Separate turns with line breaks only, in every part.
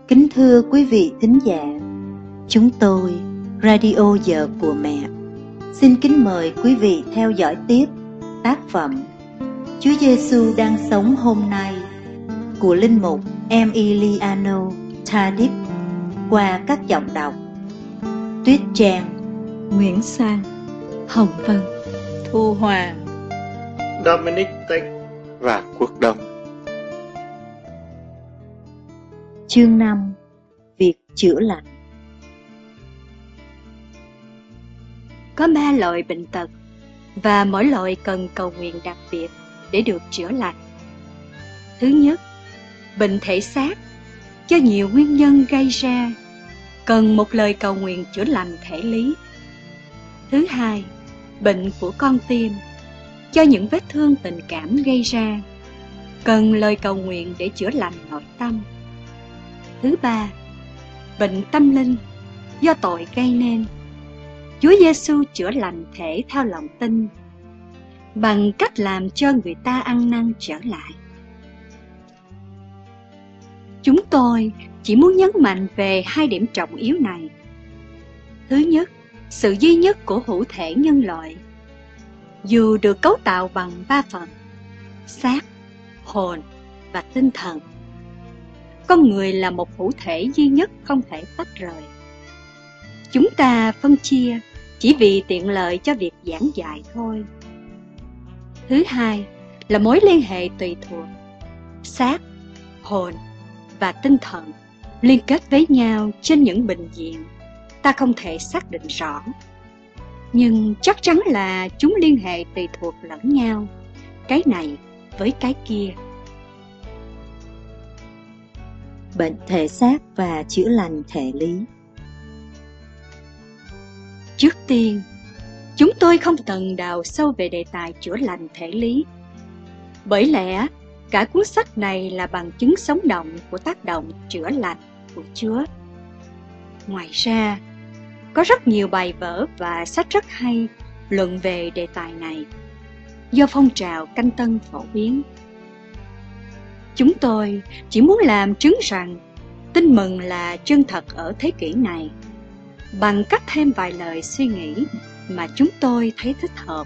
Kính thưa quý vị thính giả, chúng tôi, Radio Giờ của Mẹ, xin kính mời quý vị theo dõi tiếp tác phẩm Chúa Giêsu đang sống hôm nay của Linh mục Emiliano Tardif qua các giọng đọc Tuyết Trang,
Nguyễn Sang, Hồng Vân,
Thu Hòa,
Dominic Tech và Quốc Đông.
Chương 5. Việc chữa lành.
Có 3 loại bệnh tật và mỗi loại cần cầu nguyện đặc biệt để được chữa lành. Thứ nhất, bệnh thể xác do nhiều nguyên nhân gây ra, cần một lời cầu nguyện chữa lành thể lý. Thứ hai, bệnh của con tim do những vết thương tình cảm gây ra, cần lời cầu nguyện để chữa lành nội tâm. Thứ ba, bệnh tâm linh do tội gây nên, Chúa Giêsu chữa lành thể theo lòng tin bằng cách làm cho người ta ăn năn trở lại. Chúng tôi chỉ muốn nhấn mạnh về 2 điểm trọng yếu này. Thứ nhất, sự duy nhất của hữu thể nhân loại, dù được cấu tạo bằng 3 phần: xác, hồn và tinh thần. Con người là một hữu thể duy nhất không thể tách rời. Chúng ta phân chia chỉ vì tiện lợi cho việc giảng dạy thôi. Thứ hai là mối liên hệ tùy thuộc. Xác, hồn và tinh thần liên kết với nhau trên những bình diện ta không thể xác định rõ, nhưng chắc chắn là chúng liên hệ tùy thuộc lẫn nhau, cái này với cái kia.
Bệnh thể xác và chữa lành thể lý.
Trước tiên, chúng tôi không cần đào sâu về đề tài chữa lành thể lý, bởi lẽ cả cuốn sách này là bằng chứng sống động của tác động chữa lành của Chúa. Ngoài ra, có rất nhiều bài vở và sách rất hay luận về đề tài này, do phong trào Canh Tân phổ biến. Chúng tôi chỉ muốn làm chứng rằng tin mừng là chân thật ở thế kỷ này, bằng cách thêm vài lời suy nghĩ mà chúng tôi thấy thích hợp.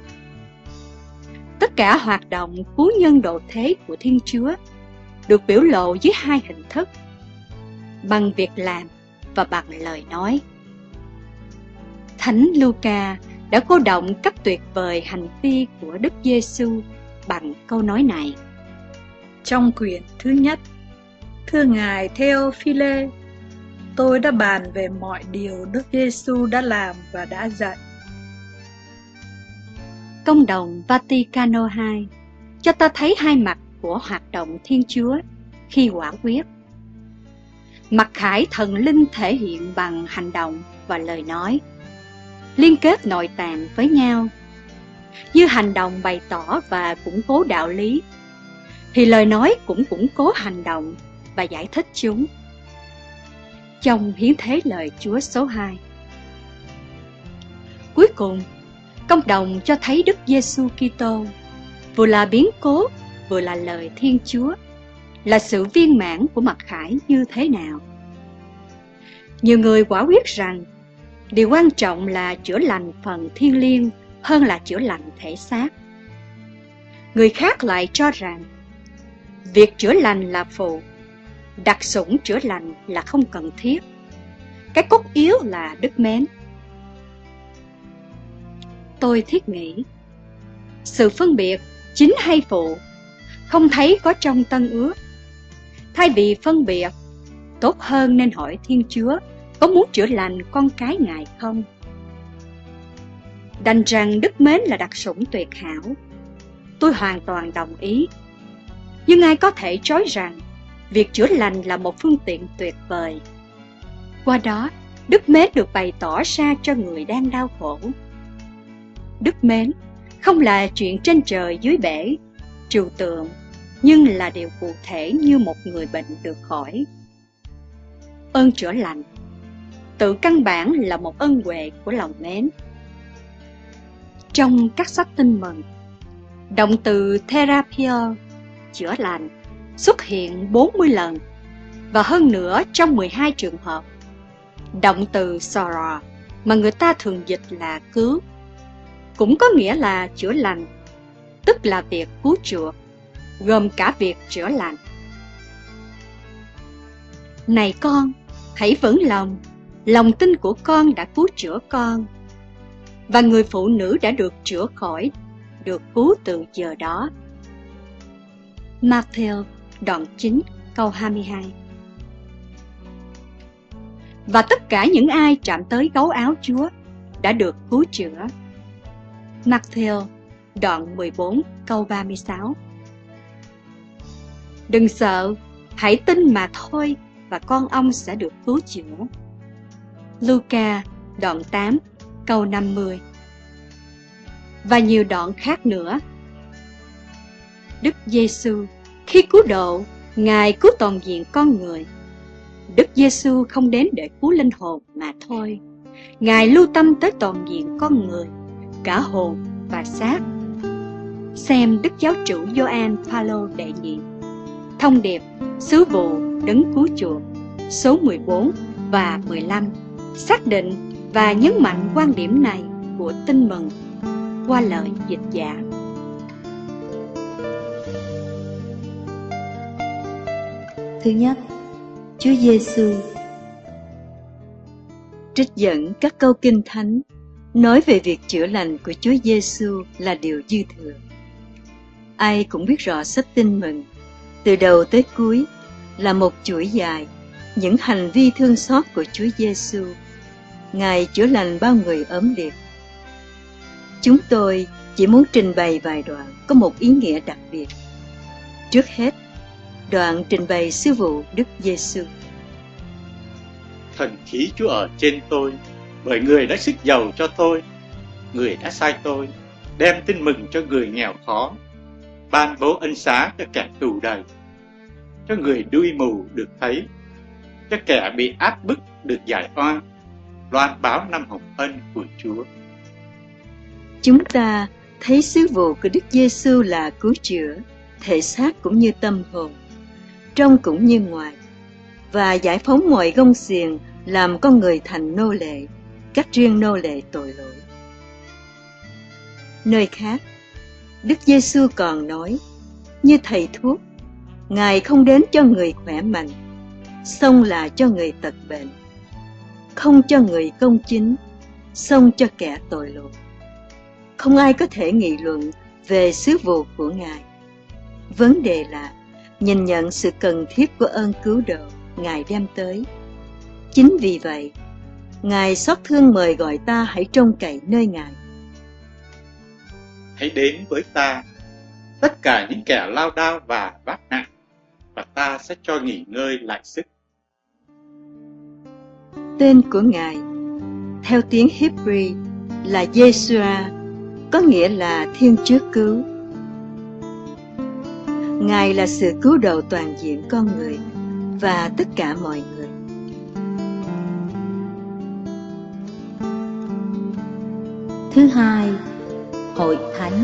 Tất cả hoạt động cứu nhân độ thế của Thiên Chúa được biểu lộ dưới 2 hình thức: bằng việc làm và bằng lời nói. Thánh Luca đã cô động cách tuyệt vời hành vi của Đức Giêsu bằng câu nói này.
Trong quyển thứ nhất: Thưa Ngài Theophile, tôi đã bàn về mọi điều Đức Giêsu đã làm và đã dạy.
Công đồng Vaticano II cho ta thấy 2 mặt của hoạt động Thiên Chúa khi quả quyết. Mặt khải thần linh thể hiện bằng hành động và lời nói, liên kết nội tạng với nhau. Như hành động bày tỏ và củng cố đạo lý, thì lời nói cũng củng cố hành động và giải thích chúng. Trong hiến thế lời Chúa số 2. Cuối cùng, công đồng cho thấy Đức Giêsu Kitô vừa là biến cố, vừa là lời Thiên Chúa, là sự viên mãn của mặc khải như thế nào. Nhiều người quả quyết rằng điều quan trọng là chữa lành phần thiêng liêng hơn là chữa lành thể xác. Người khác lại cho rằng việc chữa lành là phụ, đặc sủng chữa lành là không cần thiết. Cái cốt yếu là đức mến. Tôi thiết nghĩ, sự phân biệt chính hay phụ không thấy có trong Tân Ước. Thay vì phân biệt, tốt hơn nên hỏi Thiên Chúa có muốn chữa lành con cái Ngài không. Đành rằng đức mến là đặc sủng tuyệt hảo, tôi hoàn toàn đồng ý. Nhưng ai có thể chối rằng việc chữa lành là một phương tiện tuyệt vời. Qua đó, đức mến được bày tỏ ra cho người đang đau khổ. Đức mến không là chuyện trên trời dưới bể, trừu tượng, nhưng là điều cụ thể như một người bệnh được khỏi. Ơn chữa lành tự căn bản là một ân huệ của lòng mến. Trong các sách tin mừng, động từ therapio, chữa lành, xuất hiện 40 lần, Và hơn nữa, trong 12 trường hợp, động từ sora mà người ta thường dịch là cứu cũng có nghĩa là chữa lành, tức là việc cứu chữa, gồm cả việc chữa lành. Này con, hãy vững lòng tin của con đã cứu chữa con. Và người phụ nữ đã được chữa khỏi, được cứu từ giờ đó. Matthew đoạn 9 câu 22. Và tất cả những ai chạm tới gấu áo Chúa đã được cứu chữa. Matthew đoạn 14 câu 36. Đừng sợ, hãy tin mà thôi và con ông sẽ được cứu chữa. Luca đoạn 8 câu 50. Và nhiều đoạn khác nữa. Đức Giêsu khi cứu độ, Ngài cứu toàn diện con người. Đức Giêsu không đến để cứu linh hồn mà thôi. Ngài lưu tâm tới toàn diện con người, cả hồn và xác. Xem Đức Giáo chủ Gioan Phaolô đệ nhị, thông điệp sứ vụ đấng cứu chuộc, số 14 và 15, xác định và nhấn mạnh quan điểm này của Tin Mừng qua lời dịch giả.
Thứ nhất, Chúa Giêsu.
Trích dẫn các câu Kinh Thánh nói về việc chữa lành của Chúa Giêsu là điều dư thừa. Ai cũng biết rõ sách Tin Mừng, từ đầu tới cuối là một chuỗi dài những hành vi thương xót của Chúa Giêsu. Ngài chữa lành bao người ốm liệt. Chúng tôi chỉ muốn trình bày vài đoạn có một ý nghĩa đặc biệt. Trước hết, đoạn trình bày sứ vụ Đức Giêsu.
Thần khí Chúa ở trên tôi, bởi người đã sức giàu cho tôi. Người đã sai tôi đem tin mừng cho người nghèo khó, ban bố ân xá cho kẻ tù đầy, cho người đuôi mù được thấy, cho kẻ bị áp bức được giải oan, loan báo năm hồng ân của Chúa.
Chúng ta thấy sứ vụ của Đức Giêsu là cứu chữa thể xác cũng như tâm hồn, trong cũng như ngoài, và giải phóng mọi gông xiềng làm con người thành nô lệ, cắt riêng nô lệ tội lỗi. Nơi khác, Đức Giêsu còn nói, như thầy thuốc, Ngài không đến cho người khỏe mạnh, song là cho người tật bệnh, không cho người công chính, song cho kẻ tội lỗi. Không ai có thể nghị luận về sứ vụ của Ngài. Vấn đề là nhìn nhận sự cần thiết của ơn cứu độ Ngài đem tới. Chính vì vậy, Ngài xót thương mời gọi ta hãy trông cậy nơi Ngài.
Hãy đến với ta, tất cả những kẻ lao đao và vác nặng, và ta sẽ cho nghỉ ngơi lại sức.
Tên của Ngài, theo tiếng Hebrew là Yeshua, có nghĩa là Thiên Chúa Cứu. Ngài là sự cứu độ toàn diện con người và tất cả mọi người.
Thứ hai, Hội Thánh.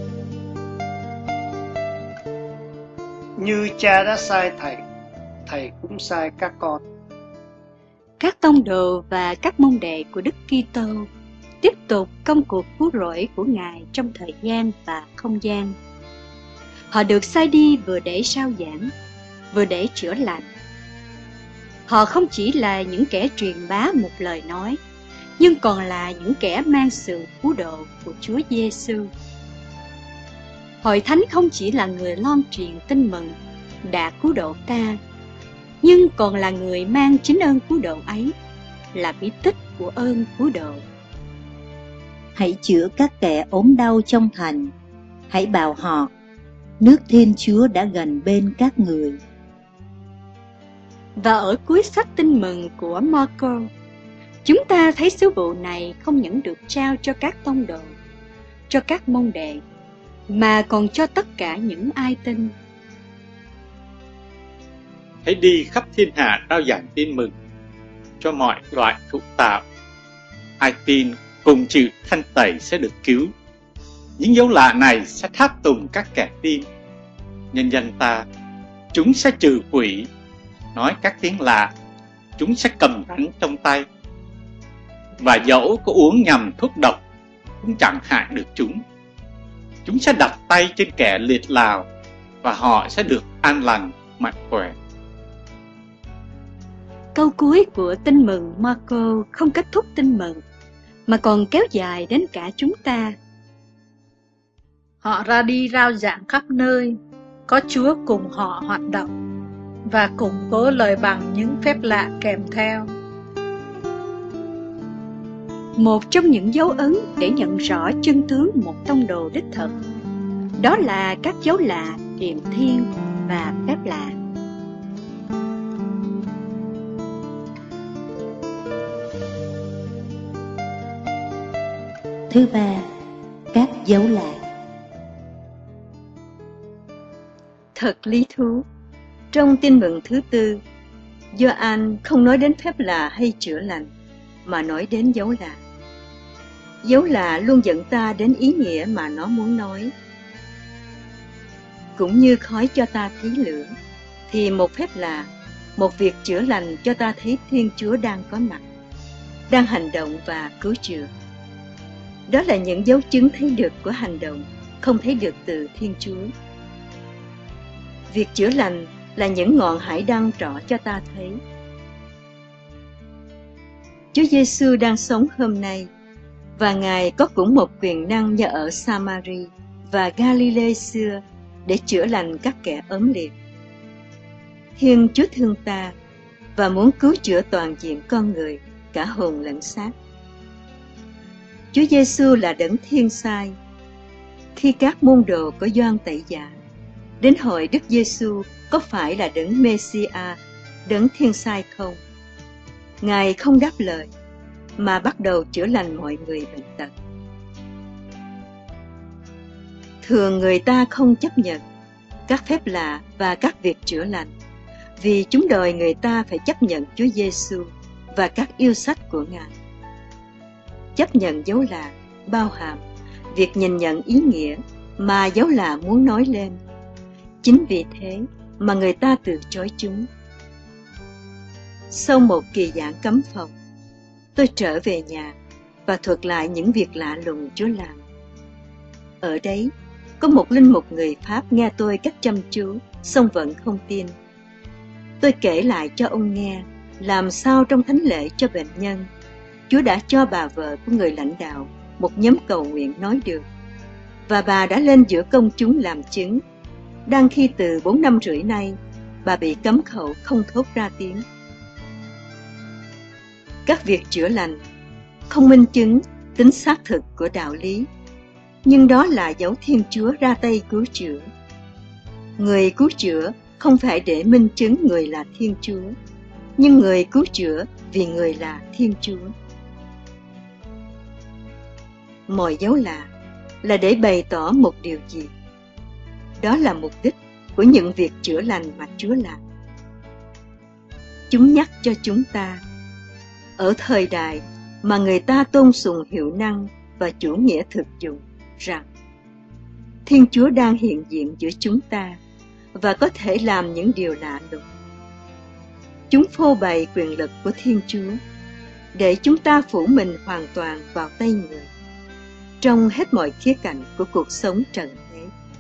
Như Cha đã sai Thầy, Thầy cũng sai các con.
Các tông đồ và các môn đệ của Đức Kitô tiếp tục công cuộc cứu rỗi của Ngài trong thời gian và không gian. Họ được sai đi vừa để rao giảng, vừa để chữa lành. Họ không chỉ là những kẻ truyền bá một lời nói, nhưng còn là những kẻ mang sự cứu độ của Chúa Giêsu. Hội Thánh không chỉ là người loan truyền tin mừng đã cứu độ ta, nhưng còn là người mang chính ơn cứu độ ấy, là bí tích của ơn cứu độ.
Hãy chữa các kẻ ốm đau trong thành. Hãy bảo họ, nước Thiên Chúa đã gần bên các người.
Và ở cuối sách tin mừng của Marco, chúng ta thấy sứ vụ này không những được trao cho các tông đồ, cho các môn đệ, mà còn cho tất cả những ai tin.
Hãy đi khắp thiên hạ rao giảng tin mừng cho mọi loại thụ tạo. Ai tin cùng chịu thanh tẩy sẽ được cứu. Những dấu lạ này sẽ tháp tùng các kẻ tin. Nhân danh ta, chúng sẽ trừ quỷ, nói các tiếng lạ, chúng sẽ cầm rắn trong tay. Và dẫu có uống nhầm thuốc độc cũng chẳng hại được chúng. Chúng sẽ đặt tay trên kẻ liệt lào và họ sẽ được an lành, mạnh khỏe.
Câu cuối của tin mừng Marco không kết thúc tin mừng, mà còn kéo dài đến cả chúng ta.
Họ ra đi rao giảng khắp nơi, có Chúa cùng họ hoạt động và củng cố lời bằng những phép lạ kèm theo.
Một trong những dấu ấn để nhận rõ chân tướng một tông đồ đích thực, đó là các dấu lạ, điềm thiên và phép lạ.
Thứ ba, các dấu lạ.
Thật lý thú, trong tin mừng thứ tư, Gioan không nói đến phép lạ hay chữa lành, mà nói đến dấu lạ. Dấu lạ luôn dẫn ta đến ý nghĩa mà nó muốn nói. Cũng như khói cho ta thấy lửa, thì một phép lạ, một việc chữa lành cho ta thấy Thiên Chúa đang có mặt, đang hành động và cứu chữa. Đó là những dấu chứng thấy được của hành động, không thấy được từ Thiên Chúa. Việc chữa lành là những ngọn hải đăng trỏ cho ta thấy. Chúa Giêsu đang sống hôm nay, và Ngài có cũng một quyền năng như ở Samari và Galilee xưa để chữa lành các kẻ ốm liệt. Thiên Chúa thương ta và muốn cứu chữa toàn diện con người, cả hồn lẫn xác. Chúa Giêsu là đấng thiên sai. Khi các môn đồ của Gioan Tẩy Giả đến hỏi Đức Giêsu có phải là đấng Mê-si-a, đấng thiên sai không, Ngài không đáp lời, mà bắt đầu chữa lành mọi người bệnh tật. Thường người ta không chấp nhận các phép lạ và các việc chữa lành, vì chúng đòi người ta phải chấp nhận Chúa Giêsu và các yêu sách của Ngài. Chấp nhận dấu lạ bao hàm việc nhìn nhận ý nghĩa mà dấu lạ muốn nói lên. Chính vì thế mà người ta từ chối chúng. Sau một kỳ giảng cấm phòng, tôi trở về nhà và thuật lại những việc lạ lùng Chúa làm. Ở đấy, có một linh mục người Pháp nghe tôi cách chăm chú, song vẫn không tin. Tôi kể lại cho ông nghe làm sao trong thánh lễ cho bệnh nhân, Chúa đã cho bà vợ của người lãnh đạo một nhóm cầu nguyện nói được, và bà đã lên giữa công chúng làm chứng, đang khi từ 4 năm rưỡi nay bà bị cấm khẩu không thốt ra tiếng. Các việc chữa lành không minh chứng tính xác thực của đạo lý, nhưng đó là dấu Thiên Chúa ra tay cứu chữa. Người cứu chữa không phải để minh chứng người là Thiên Chúa, nhưng người cứu chữa vì người là Thiên Chúa. Mọi dấu lạ là để bày tỏ một điều gì. Đó là mục đích của những việc chữa lành mà Chúa làm. Chúng nhắc cho chúng ta, ở thời đại mà người ta tôn sùng hiệu năng và chủ nghĩa thực dụng, rằng Thiên Chúa đang hiện diện giữa chúng ta và có thể làm những điều lạ lùng. Chúng phô bày quyền lực của Thiên Chúa để chúng ta phủ mình hoàn toàn vào tay người trong hết mọi khía cạnh của cuộc sống trần thế.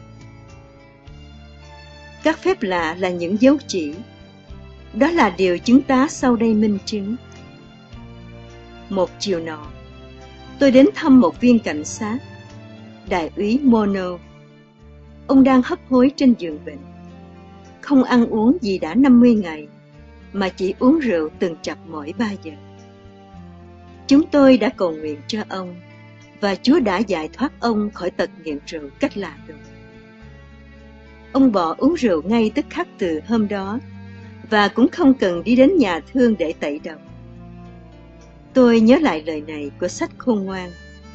Các phép lạ là những dấu chỉ. Đó là điều chúng ta sau đây minh chứng. Một chiều nọ, tôi đến thăm một viên cảnh sát, đại úy Mono. Ông đang hấp hối trên giường bệnh, không ăn uống gì đã 50 ngày, mà chỉ uống rượu từng chập mỗi 3 giờ. Chúng tôi đã cầu nguyện cho ông, và Chúa đã giải thoát ông khỏi tật nghiện rượu cách lạ lùng. Ông bỏ uống rượu ngay tức khắc từ hôm đó, và cũng không cần đi đến nhà thương để tẩy độc. Tôi nhớ lại lời này của sách Khôn Ngoan.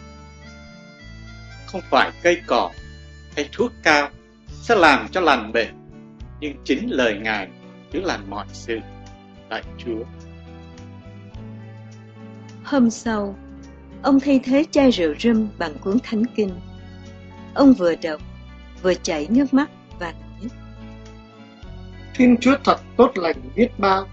Không phải cây cỏ hay thuốc cao sẽ làm cho lành bệnh, nhưng chính lời Ngài chữa lành mọi sự. Lạy Chúa.
Hôm sau, ông thay thế chai rượu rum bằng cuốn Thánh Kinh. Ông vừa đọc, vừa chảy nước mắt và nói:
Thiên Chúa thật tốt lành biết bao.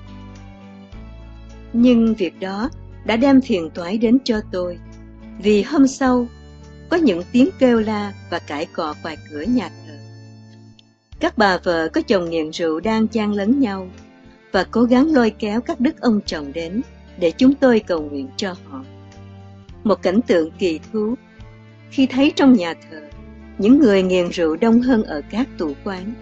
Nhưng việc đó đã đem phiền toái đến cho tôi, vì hôm sau có những tiếng kêu la và cãi cọ ngoài cửa nhà thờ. Các bà vợ có chồng nghiện rượu đang chan lấn nhau và cố gắng lôi kéo các đức ông chồng đến để chúng tôi cầu nguyện cho họ. Một cảnh tượng kỳ thú khi thấy trong nhà thờ những người nghiện rượu đông hơn ở các tủ quán.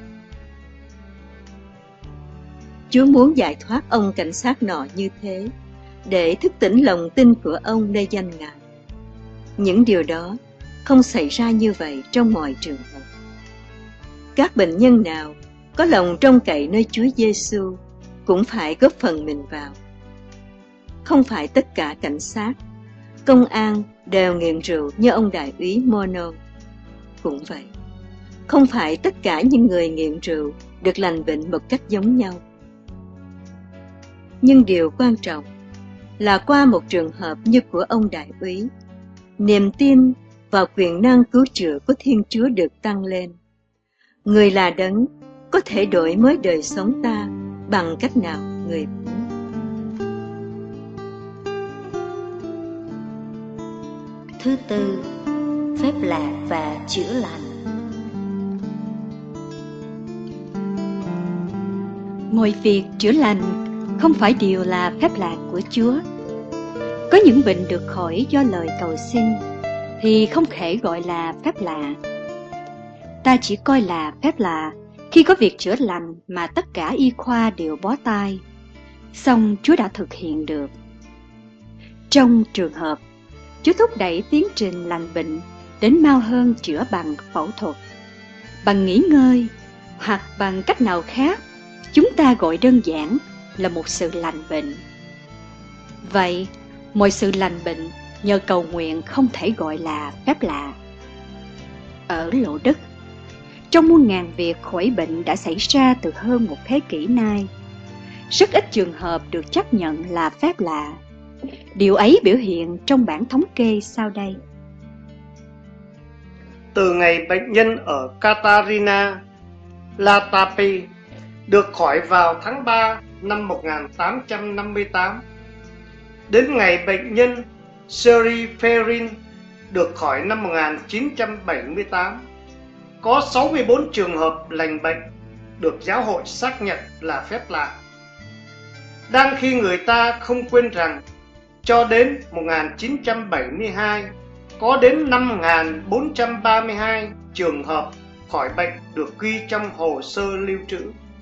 Chúa muốn giải thoát ông cảnh sát nọ như thế để thức tỉnh lòng tin của ông nơi danh Ngài. Những điều đó không xảy ra như vậy trong mọi trường hợp. Các bệnh nhân nào có lòng trông cậy nơi Chúa Giêsu cũng phải góp phần mình vào. Không phải tất cả cảnh sát, công an đều nghiện rượu như ông đại úy Mono. Cũng vậy, không phải tất cả những người nghiện rượu được lành bệnh một cách giống nhau. Nhưng điều quan trọng là qua một trường hợp như của ông đại úy, niềm tin vào quyền năng cứu chữa của Thiên Chúa được tăng lên. Người là đấng có thể đổi mới đời sống ta bằng cách nào người muốn. Thứ tư, phép lạ và chữa lành.
Mọi việc chữa lành không phải đều là phép lạ của Chúa. Có những bệnh được khỏi do lời cầu xin thì không thể gọi là phép lạ. Ta chỉ coi là phép lạ khi có việc chữa lành mà tất cả y khoa đều bó tay, song Chúa đã thực hiện được. Trong trường hợp Chúa thúc đẩy tiến trình lành bệnh đến mau hơn chữa bằng phẫu thuật, bằng nghỉ ngơi hoặc bằng cách nào khác, chúng ta gọi đơn giản là một sự lành bệnh. Vậy, mọi sự lành bệnh nhờ cầu nguyện không thể gọi là phép lạ. Ở Lộ Đức, trong muôn ngàn việc khỏi bệnh đã xảy ra từ hơn một thế kỷ nay, rất ít trường hợp được chấp nhận là phép lạ. Điều ấy biểu hiện trong bảng thống kê sau đây.
Từ ngày bệnh nhân ở Katarina Latapi được khỏi vào tháng 3 năm 1858, đến ngày bệnh nhân Seri Ferin được khỏi năm 1978, có 64 trường hợp lành bệnh được giáo hội xác nhận là phép lạ. Đang khi người ta không quên rằng cho đến 1972 có đến 5.432 trường hợp khỏi bệnh được ghi trong hồ sơ lưu trữ.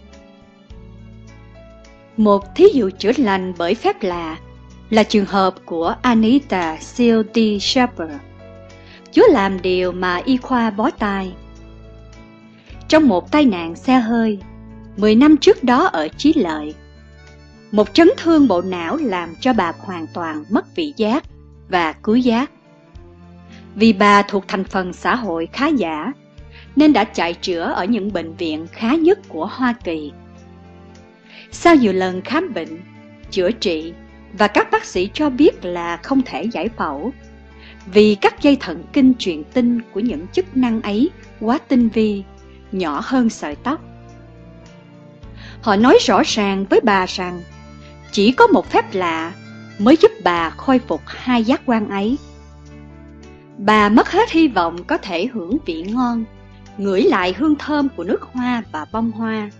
Một thí dụ chữa lành bởi phép lạ là trường hợp của Anita Seal D. Sharper. Chúa làm điều mà y khoa bó tay. Trong một tai nạn xe hơi 10 năm trước đó ở Chí Lợi, một chấn thương bộ não làm cho bà hoàn toàn mất vị giác và cứu giác. Vì bà thuộc thành phần xã hội khá giả, nên đã chạy chữa ở những bệnh viện khá nhất của Hoa Kỳ. Sau nhiều lần khám bệnh, chữa trị và các bác sĩ cho biết là không thể giải phẫu, vì các dây thần kinh truyền tinh của những chức năng ấy quá tinh vi, nhỏ hơn sợi tóc. Họ nói rõ ràng với bà rằng chỉ có một phép lạ mới giúp bà khôi phục hai giác quan ấy. Bà mất hết hy vọng có thể hưởng vị ngon, ngửi lại hương thơm của nước hoa và bông hoa.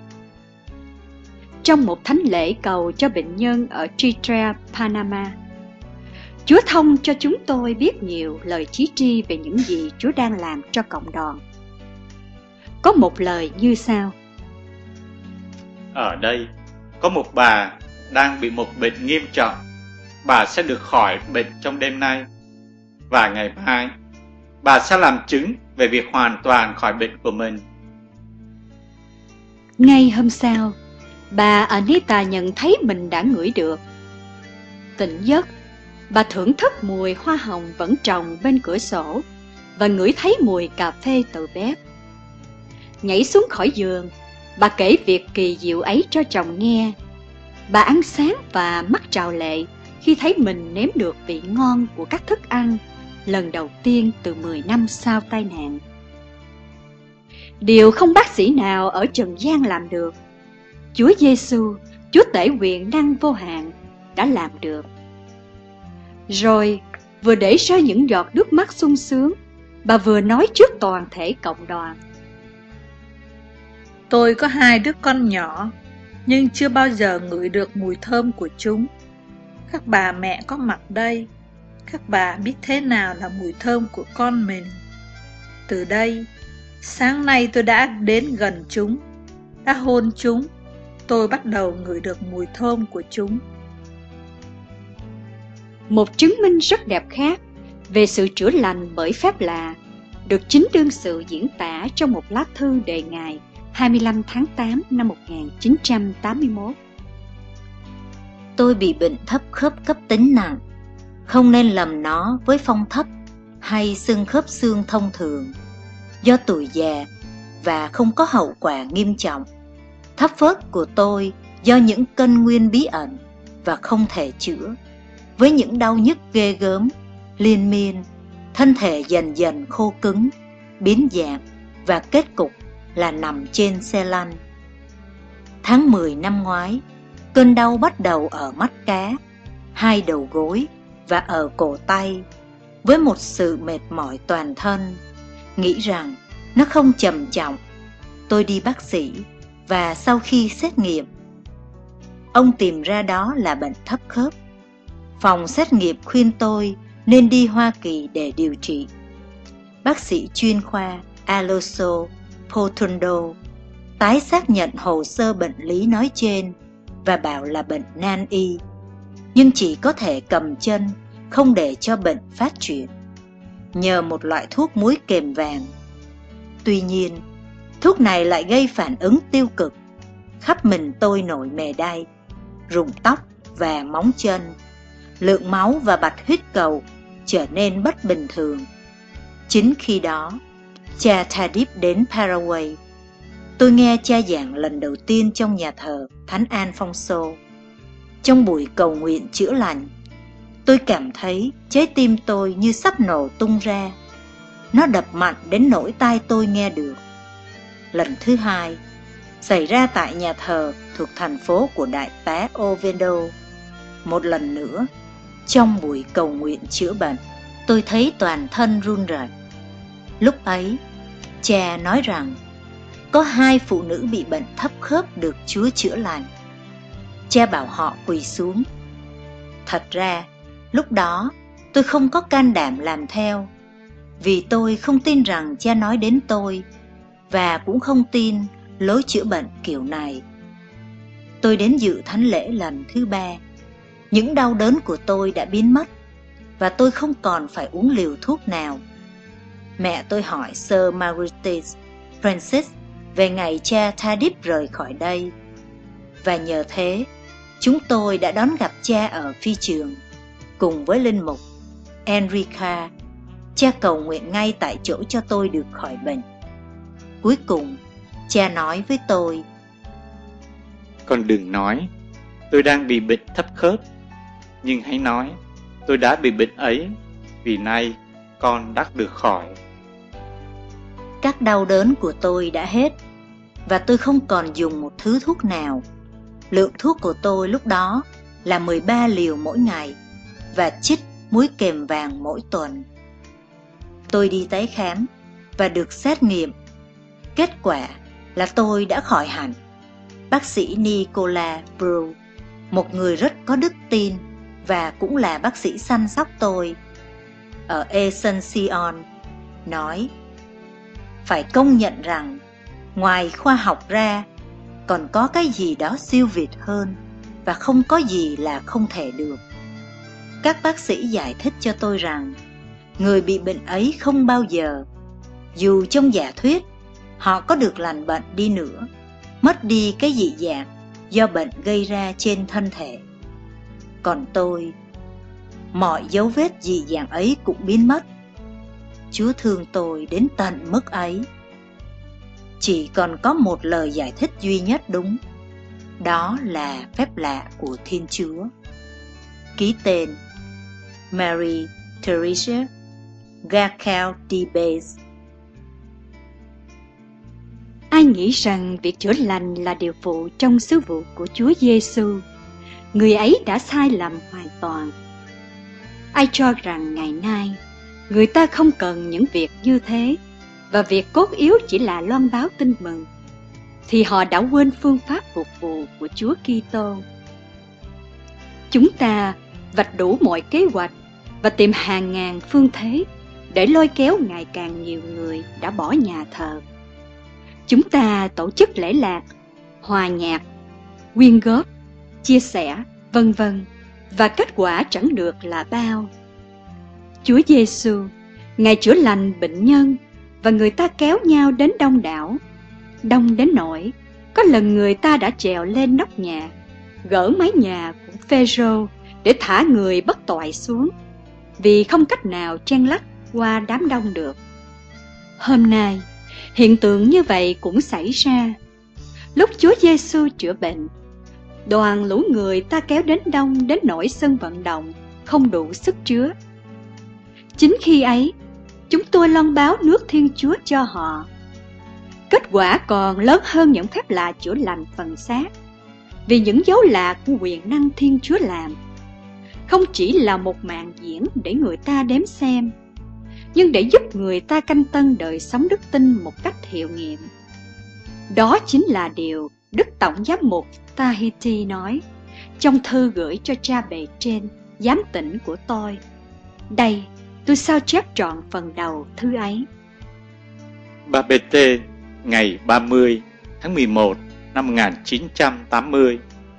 Trong một thánh lễ cầu cho bệnh nhân ở Chitre, Panama, Chúa thông cho chúng tôi biết nhiều lời chí tri về những gì Chúa đang làm cho cộng đoàn. Có một lời như sau:
Ở đây có một bà đang bị một bệnh nghiêm trọng. Bà sẽ được khỏi bệnh trong đêm nay, và ngày mai bà sẽ làm chứng về việc hoàn toàn khỏi bệnh của mình.
Ngay hôm sau, bà Anita nhận thấy mình đã ngửi được. Tỉnh giấc, bà thưởng thức mùi hoa hồng vẫn trồng bên cửa sổ và ngửi thấy mùi cà phê từ bếp. Nhảy xuống khỏi giường, bà kể việc kỳ diệu ấy cho chồng nghe. Bà ăn sáng và mắt trào lệ khi thấy mình nếm được vị ngon của các thức ăn lần đầu tiên từ 10 năm sau tai nạn. Điều không bác sĩ nào ở trần gian làm được Chúa Giêsu, Chúa Tể quyền năng vô hạn, đã làm được. Rồi, vừa để rơi những giọt nước mắt sung sướng, bà vừa nói trước toàn thể cộng đoàn.
Tôi có 2 đứa con nhỏ, nhưng chưa bao giờ ngửi được mùi thơm của chúng. Các bà mẹ có mặt đây, các bà biết thế nào là mùi thơm của con mình. Từ đây, sáng nay tôi đã đến gần chúng, đã hôn chúng, tôi bắt đầu ngửi được mùi thơm của chúng.
Một chứng minh rất đẹp khác về sự chữa lành bởi phép lạ được chính đương sự diễn tả trong một lá thư đề ngày 25 tháng 8 năm 1981.
Tôi bị bệnh thấp khớp cấp tính nặng, không nên lầm nó với phong thấp hay xương khớp xương thông thường. Do tuổi già và không có hậu quả nghiêm trọng, thấp phớt của tôi do những căn nguyên bí ẩn và không thể chữa, với những đau nhức ghê gớm, liên miên, thân thể dần dần khô cứng, biến dạng và kết cục là nằm trên xe lăn. Tháng 10 năm ngoái, cơn đau bắt đầu ở mắt cá, 2 đầu gối và ở cổ tay, với một sự mệt mỏi toàn thân. Nghĩ rằng nó không trầm trọng, tôi đi bác sĩ và sau khi xét nghiệm, ông tìm ra đó là bệnh thấp khớp. Phòng xét nghiệm khuyên tôi nên đi Hoa Kỳ để điều trị. Bác sĩ chuyên khoa Alonso Potondo tái xác nhận hồ sơ bệnh lý nói trên và bảo là bệnh nan y, nhưng chỉ có thể cầm chân, không để cho bệnh phát triển, nhờ một loại thuốc muối kềm vàng. Tuy nhiên, thuốc này lại gây phản ứng tiêu cực. Khắp mình tôi nổi mề đay, rụng tóc và móng chân. Lượng máu và bạch huyết cầu trở nên bất bình thường. Chính khi đó, cha Tadip đến Paraguay. Tôi nghe cha giảng lần đầu tiên trong nhà thờ Thánh Alfonso. Trong buổi cầu nguyện chữa lành, tôi cảm thấy trái tim tôi như sắp nổ tung ra. Nó đập mạnh đến nỗi tai tôi nghe được. Lần thứ 2 xảy ra tại nhà thờ thuộc thành phố của Đại tá Oviedo. Một lần nữa, trong buổi cầu nguyện chữa bệnh, tôi thấy toàn thân run rẩy. Lúc ấy, cha nói rằng có 2 phụ nữ bị bệnh thấp khớp được Chúa chữa lành. Cha bảo họ quỳ xuống. Thật ra, lúc đó tôi không có can đảm làm theo, vì tôi không tin rằng cha nói đến tôi, và cũng không tin lối chữa bệnh kiểu này. Tôi đến dự thánh lễ lần thứ 3. Những đau đớn của tôi đã biến mất, và tôi không còn phải uống liều thuốc nào. Mẹ tôi hỏi Sir Mauritius Francis về ngày cha Tadip rời khỏi đây, và nhờ thế, chúng tôi đã đón gặp cha ở phi trường, cùng với linh mục Enrica. Cha cầu nguyện ngay tại chỗ cho tôi được khỏi bệnh. Cuối cùng, cha nói với tôi:
Con đừng nói tôi đang bị bệnh thấp khớp, nhưng hãy nói tôi đã bị bệnh ấy, vì nay con đã được khỏi.
Các đau đớn của tôi đã hết, và tôi không còn dùng một thứ thuốc nào. Lượng thuốc của tôi lúc đó là 13 liều mỗi ngày và chích muối kềm vàng mỗi tuần. Tôi đi tái khám và được xét nghiệm. Kết quả là tôi đã khỏi hẳn. Bác sĩ Nicola Bru, một người rất có đức tin và cũng là bác sĩ săn sóc tôi ở Asunción, nói: phải công nhận rằng ngoài khoa học ra còn có cái gì đó siêu việt hơn, và không có gì là không thể được. Các bác sĩ giải thích cho tôi rằng người bị bệnh ấy không bao giờ, dù trong giả thuyết họ có được lành bệnh đi nữa, mất đi cái dị dạng do bệnh gây ra trên thân thể. Còn tôi, mọi dấu vết dị dạng ấy cũng biến mất. Chúa thương tôi đến tận mức ấy. Chỉ còn có một lời giải thích duy nhất đúng, đó là phép lạ của Thiên Chúa. Ký tên Mary Teresa Garcal de Base.
Ai nghĩ rằng việc chữa lành là điều phụ trong sứ vụ của Chúa Giêsu, người ấy đã sai lầm hoàn toàn. Ai cho rằng ngày nay người ta không cần những việc như thế, và việc cốt yếu chỉ là loan báo tin mừng, thì họ đã quên phương pháp phục vụ của Chúa Kitô. Chúng ta vạch đủ mọi kế hoạch và tìm hàng ngàn phương thế để lôi kéo ngày càng nhiều người đã bỏ nhà thờ. Chúng ta tổ chức lễ lạc, hòa nhạc, quyên góp, chia sẻ, vân vân, và kết quả chẳng được là bao. Chúa Giêsu, Ngài chữa lành bệnh nhân, và người ta kéo nhau đến đông đảo, đông đến nỗi có lần người ta đã trèo lên nóc nhà, gỡ mái nhà của Phêrô để thả người bất tội xuống, vì không cách nào chen lách qua đám đông được. Hôm nay, hiện tượng như vậy cũng xảy ra. Lúc Chúa Giêsu chữa bệnh, đoàn lũ người ta kéo đến đông đến nỗi sân vận động không đủ sức chứa. Chính khi ấy, chúng tôi loan báo nước Thiên Chúa cho họ. Kết quả còn lớn hơn những phép lạ chữa lành phần xác, vì những dấu lạ của quyền năng Thiên Chúa làm không chỉ là một màn diễn để người ta đếm xem, nhưng để giúp người ta canh tân đời sống đức tin một cách hiệu nghiệm. Đó chính là điều Đức Tổng giám mục Tahiti nói trong thư gửi cho cha bề trên giám tỉnh của tôi. Đây, tôi sao chép trọn phần đầu thư ấy.
Bà BT, ngày 30 tháng 11 năm 1980.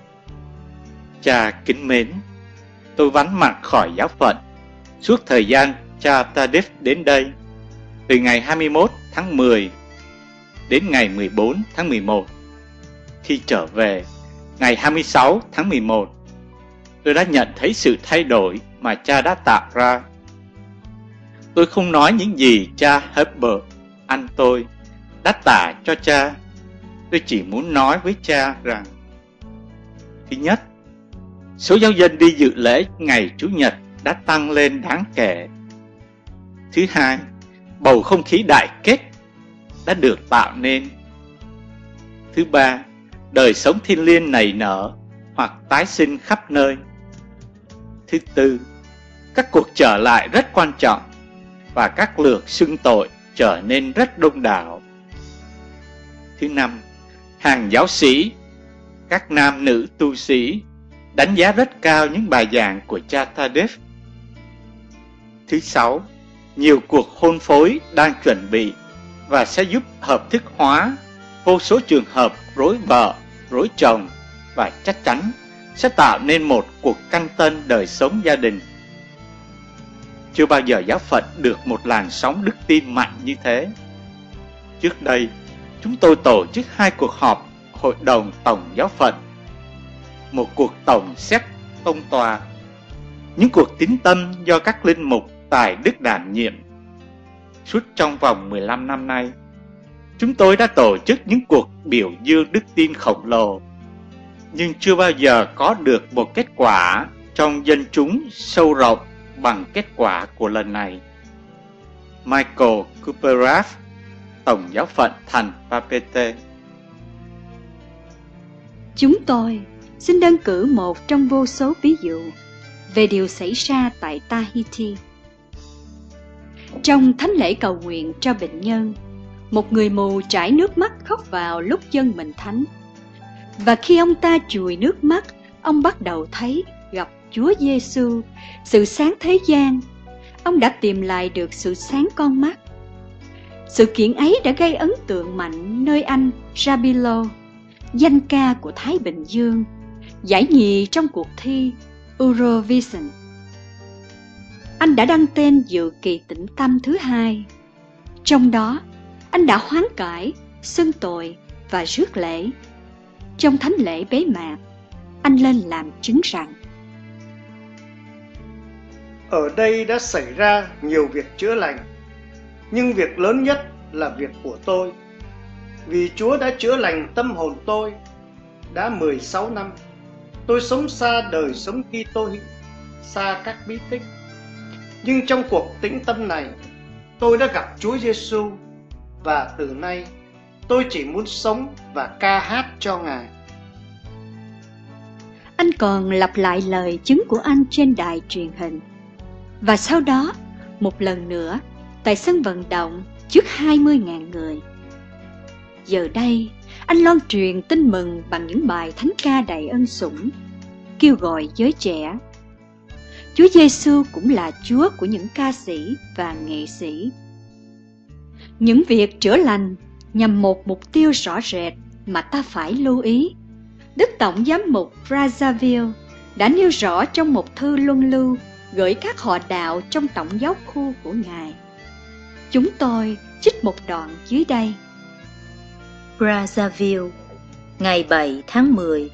Cha kính mến, tôi vắng mặt khỏi giáo phận suốt thời gian cha Tadef đến đây, từ ngày 21 tháng 10 đến ngày 14 tháng 11. Khi trở về, ngày 26 tháng 11, tôi đã nhận thấy sự thay đổi mà cha đã tạo ra. Tôi không nói những gì cha Herbert, anh tôi, đã tả cho cha. Tôi chỉ muốn nói với cha rằng: thứ nhất, số giáo dân đi dự lễ ngày Chủ nhật đã tăng lên đáng kể. Thứ hai, bầu không khí đại kết đã được tạo nên. Thứ ba, đời sống thiên liêng nảy nở hoặc tái sinh khắp nơi. Thứ tư, các cuộc trở lại rất quan trọng và các lượt xưng tội trở nên rất đông đảo. Thứ năm, hàng giáo sĩ, các nam nữ tu sĩ đánh giá rất cao những bài giảng của cha Tadef. Thứ sáu, nhiều cuộc hôn phối đang chuẩn bị và sẽ giúp hợp thức hóa vô số trường hợp rối vợ, rối chồng, và chắc chắn sẽ tạo nên một cuộc canh tân đời sống gia đình. Chưa bao giờ giáo phận được một làn sóng đức tin mạnh như thế. Trước đây, chúng tôi tổ chức 2 cuộc họp Hội đồng Tổng giáo phận, một cuộc tổng xét công tòa, những cuộc tín tâm do các linh mục tài đức đảm nhiệm. Suốt trong vòng 15 năm nay, chúng tôi đã tổ chức những cuộc biểu dương đức tin khổng lồ, nhưng chưa bao giờ có được một kết quả trong dân chúng sâu rộng bằng kết quả của lần này. Michael Kuperath, Tổng giáo phận thành Papeete.
Chúng tôi xin đơn cử một trong vô số ví dụ về điều xảy ra tại Tahiti. Trong thánh lễ cầu nguyện cho bệnh nhân, một người mù trải nước mắt khóc vào lúc dân mình thánh. Và khi ông ta chùi nước mắt, ông bắt đầu thấy gặp Chúa Giêsu, sự sáng thế gian. Ông đã tìm lại được sự sáng con mắt. Sự kiện ấy đã gây ấn tượng mạnh nơi anh Rabilo, danh ca của Thái Bình Dương, giải nhì trong cuộc thi Eurovision. Anh đã đăng tên dự kỳ tĩnh tâm thứ 2. Trong đó, anh đã hoán cải, xưng tội và rước lễ. Trong thánh lễ bế mạc, anh lên làm chứng rằng:
ở đây đã xảy ra nhiều việc chữa lành, nhưng việc lớn nhất là việc của tôi, vì Chúa đã chữa lành tâm hồn tôi. Đã 16 năm, tôi sống xa đời sống Kitô hữu, xa các bí tích. Nhưng trong cuộc tĩnh tâm này, tôi đã gặp Chúa Giêsu, và từ nay Tôi chỉ muốn sống và ca hát cho Ngài.
Anh còn lặp lại lời chứng của anh trên đài truyền hình. Và sau đó, một lần nữa, tại sân vận động trước 20.000 người. Giờ đây, anh loan truyền tin mừng bằng những bài thánh ca đầy ân sủng, kêu gọi giới trẻ. Chúa Giêsu cũng là Chúa của những ca sĩ và nghệ sĩ. Những việc chữa lành nhằm một mục tiêu rõ rệt mà ta phải lưu ý. Đức Tổng Giám mục Brazzaville đã nêu rõ trong một thư luân lưu gửi các họ đạo trong tổng giáo khu của Ngài. Chúng tôi trích một đoạn dưới đây.
Brazzaville, ngày 7 tháng 10,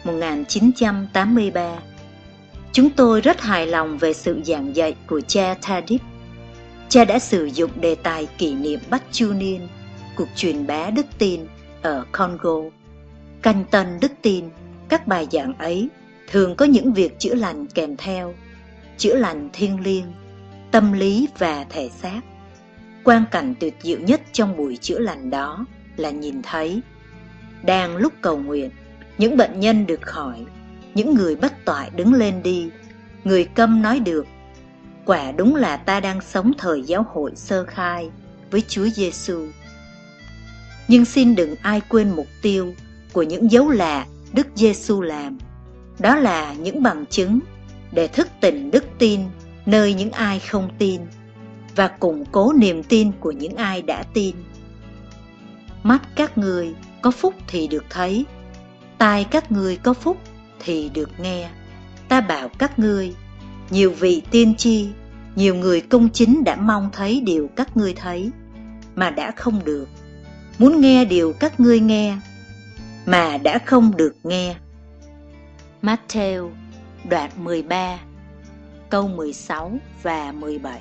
1983. Chúng tôi rất hài lòng về sự giảng dạy của cha Tadip. Cha đã sử dụng đề tài kỷ niệm Bách Chu Niên, cuộc truyền bá đức tin ở Congo. Canh tân đức tin, các bài giảng ấy thường có những việc chữa lành kèm theo, chữa lành thiêng liêng, tâm lý và thể xác. Quang cảnh tuyệt diệu nhất trong buổi chữa lành đó là nhìn thấy, đang lúc cầu nguyện, những bệnh nhân được khỏi, những người bất toại đứng lên đi, người câm nói được. Quả đúng là ta đang sống thời giáo hội sơ khai với Chúa Giêsu. Nhưng xin đừng ai quên mục tiêu của những dấu lạ Đức Giêsu làm. Đó là những bằng chứng để thức tỉnh đức tin nơi những ai không tin và củng cố niềm tin của những ai đã tin. Mắt các ngươi có phúc thì được thấy, tai các ngươi có phúc thì được nghe. Ta bảo các ngươi, nhiều vị tiên tri, nhiều người công chính đã mong thấy điều các ngươi thấy, mà đã không được, muốn nghe điều các ngươi nghe, mà đã không được nghe. Matthew đoạn 13, câu 16 và 17.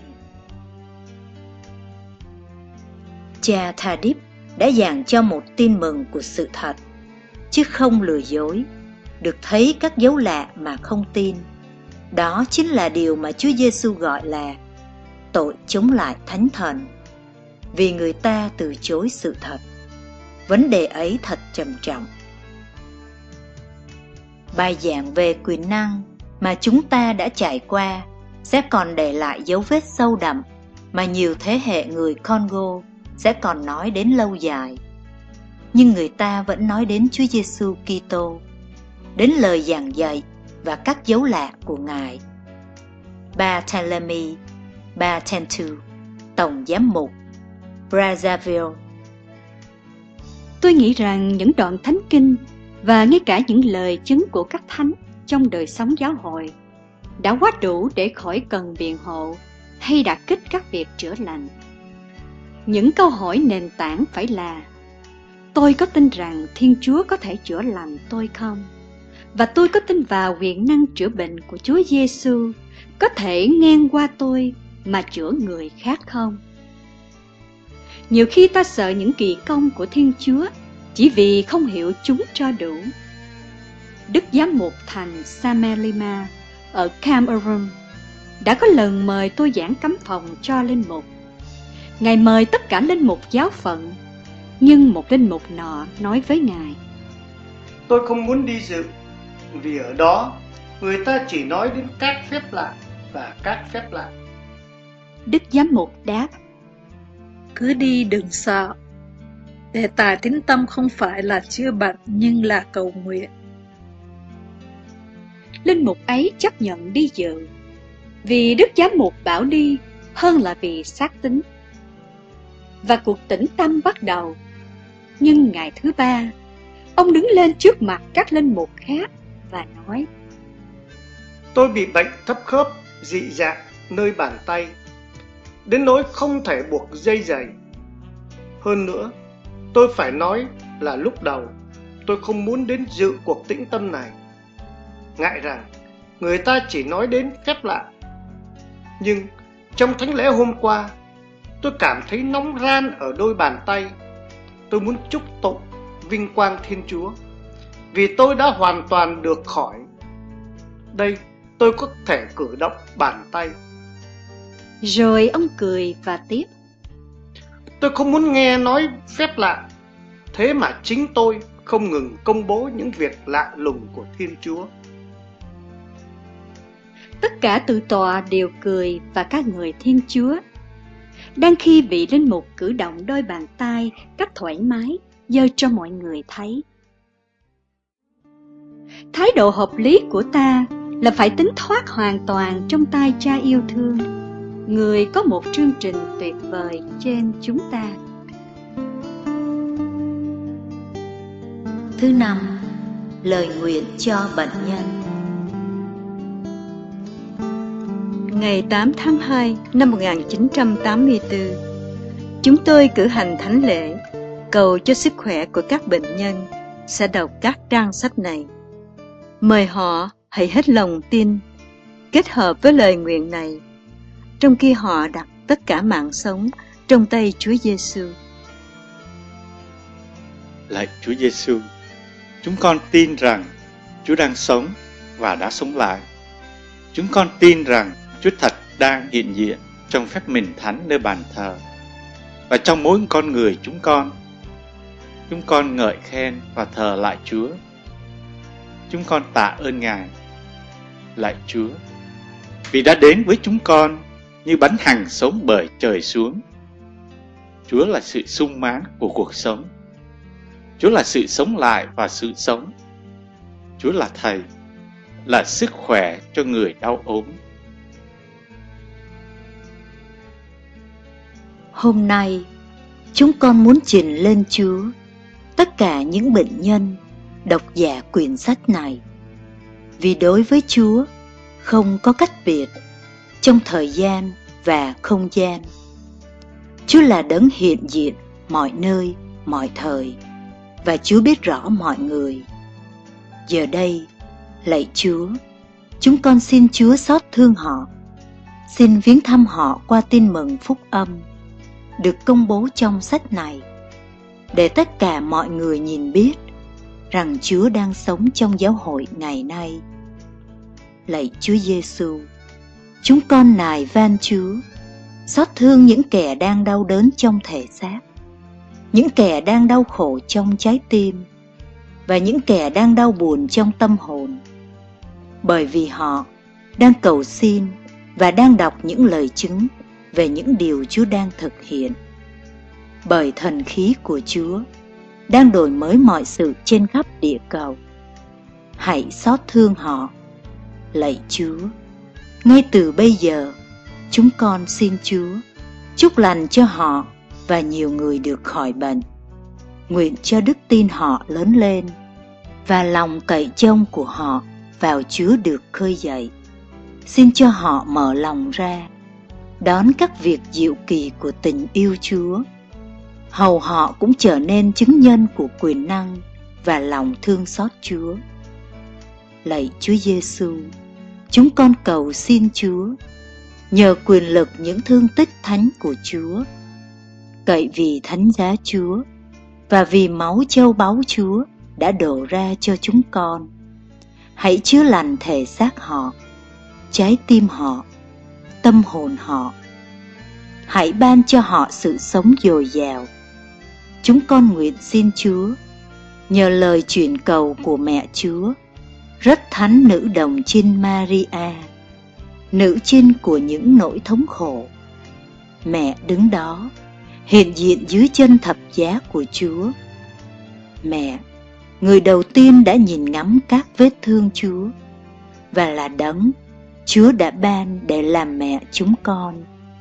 Cha Tadip đã giảng cho một tin mừng của sự thật, chứ không lừa dối, được thấy các dấu lạ mà không tin. Đó chính là điều mà Chúa Giêsu gọi là tội chống lại Thánh Thần, vì người ta từ chối sự thật. Vấn đề ấy thật trầm trọng. Bài giảng về quyền năng mà chúng ta đã trải qua sẽ còn để lại dấu vết sâu đậm mà nhiều thế hệ người Congo sẽ còn nói đến lâu dài. Nhưng người ta vẫn nói đến Chúa Giêsu Kitô, đến lời giảng dạy và các dấu lạ của Ngài. Barthélemy Bartentu, Tổng Giám mục Brazzaville.
Tôi nghĩ rằng những đoạn thánh kinh và ngay cả những lời chứng của các thánh trong đời sống giáo hội đã quá đủ để khỏi cần biện hộ hay đả kích các việc chữa lành. Những câu hỏi nền tảng phải là: tôi có tin rằng Thiên Chúa có thể chữa lành tôi không? Và tôi có tin vào quyền năng chữa bệnh của Chúa Giêsu có thể ngang qua tôi mà chữa người khác không? Nhiều khi ta sợ những kỳ công của Thiên Chúa chỉ vì không hiểu chúng cho đủ. Đức Giám mục thành Samelima ở Cameroon đã có lần mời tôi giảng cấm phòng cho linh mục. Ngài mời tất cả linh mục giáo phận, nhưng một linh mục nọ nói với Ngài:
tôi không muốn đi dự, vì ở đó người ta chỉ nói đến các phép lạ và các phép lạ.
Đức Giám mục đáp:
cứ đi đừng sợ. Đề tài tín tâm không phải là chữa bệnh nhưng là cầu nguyện.
Linh mục ấy chấp nhận đi dự, vì Đức Giám mục bảo đi hơn là vì xác tín. Và cuộc tĩnh tâm bắt đầu. Nhưng ngày thứ ba, ông đứng lên trước mặt các linh mục khác và nói:
tôi bị bệnh thấp khớp dị dạng nơi bàn tay, đến nỗi không thể buộc dây giày. Hơn nữa, tôi phải nói là lúc đầu tôi không muốn đến dự cuộc tĩnh tâm này, ngại rằng người ta chỉ nói đến phép lạ. Nhưng trong thánh lễ hôm qua, tôi cảm thấy nóng ran ở đôi bàn tay. Tôi muốn chúc tụng vinh quang Thiên Chúa, vì tôi đã hoàn toàn được khỏi. Đây, tôi có thể cử động bàn tay.
Rồi ông cười và tiếp:
tôi không muốn nghe nói phép lạ, Thế mà chính tôi không ngừng công bố những việc lạ lùng của Thiên Chúa.
Tất cả tự tọa đều cười và ca ngợi Thiên Chúa. Đang khi vị linh mục cử động đôi bàn tay cách thoải mái, giơ cho mọi người thấy. Thái độ hợp lý của ta là phải tính thoát hoàn toàn trong tay Cha yêu thương, người có một chương trình tuyệt vời trên chúng ta.
Thứ 5. Lời nguyện cho bệnh nhân.
Ngày 8 tháng 2 năm 1984, chúng tôi cử hành thánh lễ, cầu cho sức khỏe của các bệnh nhân, sẽ đọc các trang sách này. Mời họ hãy hết lòng tin, kết hợp với lời nguyện này, trong khi họ đặt tất cả mạng sống trong tay Chúa Giêsu.
Lạy Chúa Giêsu, chúng con tin rằng Chúa đang sống và đã sống lại. Chúng con tin rằng Chúa thật đang hiện diện trong phép mình thánh nơi bàn thờ và trong mỗi con người chúng con. Chúng con ngợi khen và thờ lại Chúa. Chúng con tạ ơn Ngài. Lạy Chúa, vì đã đến với chúng con như bánh hằng sống bởi trời xuống. Chúa là sự sung mãn của cuộc sống. Chúa là sự sống lại và sự sống. Chúa là Thầy, là sức khỏe cho người đau ốm.
Hôm nay, chúng con muốn trình lên Chúa tất cả những bệnh nhân độc giả quyển sách này. Vì đối với Chúa không có cách biệt trong thời gian và không gian. Chúa là đấng hiện diện mọi nơi, mọi thời, và Chúa biết rõ mọi người. Giờ đây, lạy Chúa, chúng con xin Chúa xót thương họ, xin viếng thăm họ qua tin mừng phúc âm được công bố trong sách này, để tất cả mọi người nhìn biết rằng Chúa đang sống trong giáo hội ngày nay. Lạy Chúa Giêsu, chúng con nài van Chúa xót thương những kẻ đang đau đớn trong thể xác, những kẻ đang đau khổ trong trái tim, và những kẻ đang đau buồn trong tâm hồn, bởi vì họ đang cầu xin và đang đọc những lời chứng về những điều Chúa đang thực hiện. Bởi thần khí của Chúa đang đổi mới mọi sự trên khắp địa cầu. Hãy xót thương họ, lạy Chúa. Ngay từ bây giờ, chúng con xin Chúa chúc lành cho họ và nhiều người được khỏi bệnh. Nguyện cho đức tin họ lớn lên và lòng cậy trông của họ vào Chúa được khơi dậy. Xin cho họ mở lòng ra, đón các việc diệu kỳ của tình yêu Chúa. Hầu họ cũng trở nên chứng nhân của quyền năng và lòng thương xót Chúa. Lạy Chúa Giêsu, chúng con cầu xin Chúa, nhờ quyền lực những thương tích thánh của Chúa, cậy vì thánh giá Chúa và vì máu châu báu Chúa đã đổ ra cho chúng con. Hãy chữa lành thể xác họ, trái tim họ, tâm hồn họ. Hãy ban cho họ sự sống dồi dào. Chúng con nguyện xin Chúa, nhờ lời chuyển cầu của mẹ Chúa, rất thánh nữ đồng trinh Maria, nữ trinh của những nỗi thống khổ. Mẹ đứng đó, hiện diện dưới chân thập giá của Chúa. Mẹ, người đầu tiên đã nhìn ngắm các vết thương Chúa, và là đấng Chúa đã ban để làm mẹ chúng con.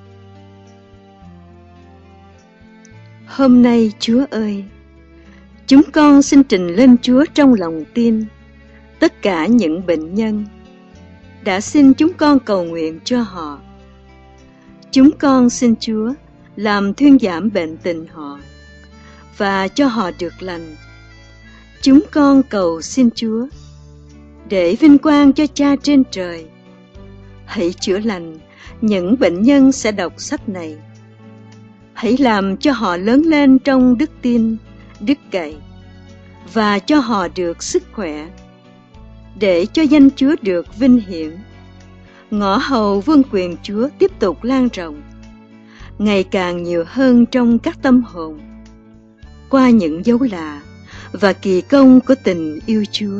Hôm nay Chúa ơi, chúng con xin trình lên Chúa trong lòng tin tất cả những bệnh nhân đã xin chúng con cầu nguyện cho họ. Chúng con xin Chúa làm thuyên giảm bệnh tình họ và cho họ được lành. Chúng con cầu xin Chúa để vinh quang cho Cha trên trời. Hãy chữa lành những bệnh nhân sẽ đọc sách này. Hãy làm cho họ lớn lên trong đức tin, đức cậy, và cho họ được sức khỏe, để cho danh Chúa được vinh hiển. Ngõ hầu vương quyền Chúa tiếp tục lan rộng, ngày càng nhiều hơn trong các tâm hồn,
qua những dấu lạ và kỳ công của tình yêu Chúa.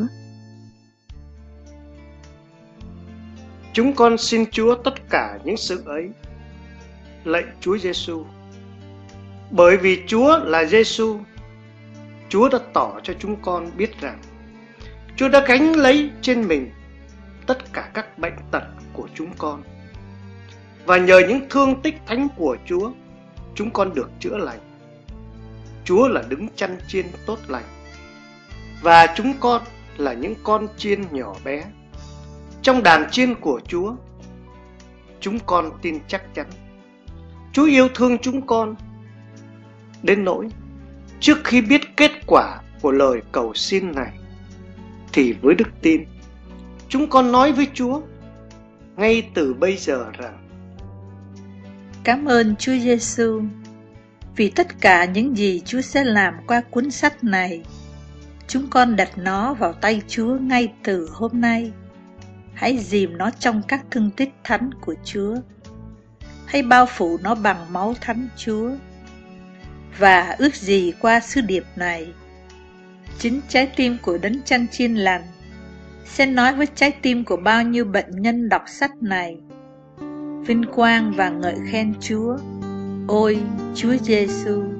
Chúng con xin Chúa tất cả những sự ấy. Lạy Chúa Giêsu, bởi vì Chúa là Giêsu, Chúa đã tỏ cho chúng con biết rằng Chúa đã gánh lấy trên mình tất cả các bệnh tật của chúng con. Và nhờ những thương tích thánh của Chúa, chúng con được chữa lành. Chúa là đấng chăn chiên tốt lành, và chúng con là những con chiên nhỏ bé trong đàn chiên của Chúa. Chúng con tin chắc chắn Chúa yêu thương chúng con đến nỗi trước khi biết kết quả của lời cầu xin này, thì với đức tin chúng con nói với Chúa ngay từ bây giờ rằng:
Cảm ơn Chúa Giêsu vì tất cả những gì Chúa sẽ làm qua cuốn sách này. Chúng con đặt nó vào tay Chúa ngay từ hôm nay. Hãy dìm nó trong các thương tích thánh của Chúa. Hãy bao phủ nó bằng máu thánh Chúa. Và ước gì qua sứ điệp này, chính trái tim của đấng chăn chiên lành sẽ nói với trái tim của bao nhiêu bệnh nhân đọc sách này: vinh quang và ngợi khen Chúa. Ôi Chúa Giêsu!